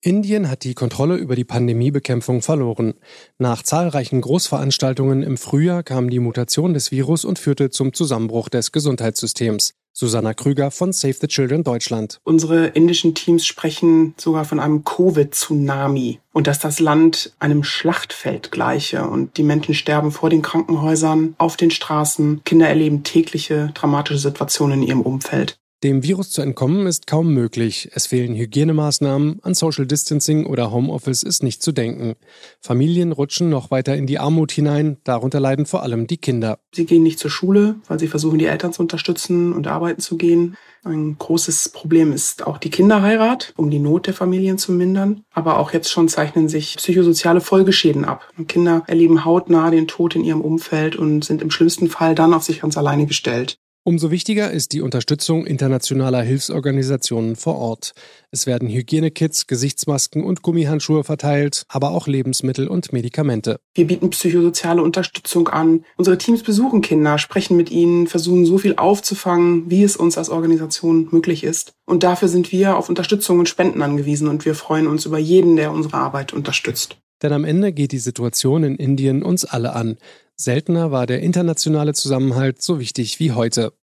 Indien hat die Kontrolle über die Pandemiebekämpfung verloren. Nach zahlreichen Großveranstaltungen im Frühjahr kam die Mutation des Virus und führte zum Zusammenbruch des Gesundheitssystems. Susanna Krüger von Save the Children Deutschland. Unsere indischen Teams sprechen sogar von einem Covid-Tsunami und dass das Land einem Schlachtfeld gleiche und die Menschen sterben vor den Krankenhäusern, auf den Straßen. Kinder erleben tägliche dramatische Situationen in ihrem Umfeld. Dem Virus zu entkommen ist kaum möglich. Es fehlen Hygienemaßnahmen, an Social Distancing oder Homeoffice ist nicht zu denken. Familien rutschen noch weiter in die Armut hinein, darunter leiden vor allem die Kinder. Sie gehen nicht zur Schule, weil sie versuchen, die Eltern zu unterstützen und arbeiten zu gehen. Ein großes Problem ist auch die Kinderheirat, um die Not der Familien zu mindern. Aber auch jetzt schon zeichnen sich psychosoziale Folgeschäden ab. Kinder erleben hautnah den Tod in ihrem Umfeld und sind im schlimmsten Fall dann auf sich ganz alleine gestellt. Umso wichtiger ist die Unterstützung internationaler Hilfsorganisationen vor Ort. Es werden Hygienekits, Gesichtsmasken und Gummihandschuhe verteilt, aber auch Lebensmittel und Medikamente. Wir bieten psychosoziale Unterstützung an. Unsere Teams besuchen Kinder, sprechen mit ihnen, versuchen so viel aufzufangen, wie es uns als Organisation möglich ist. Und dafür sind wir auf Unterstützung und Spenden angewiesen und wir freuen uns über jeden, der unsere Arbeit unterstützt. Denn am Ende geht die Situation in Indien uns alle an. Seltener war der internationale Zusammenhalt so wichtig wie heute.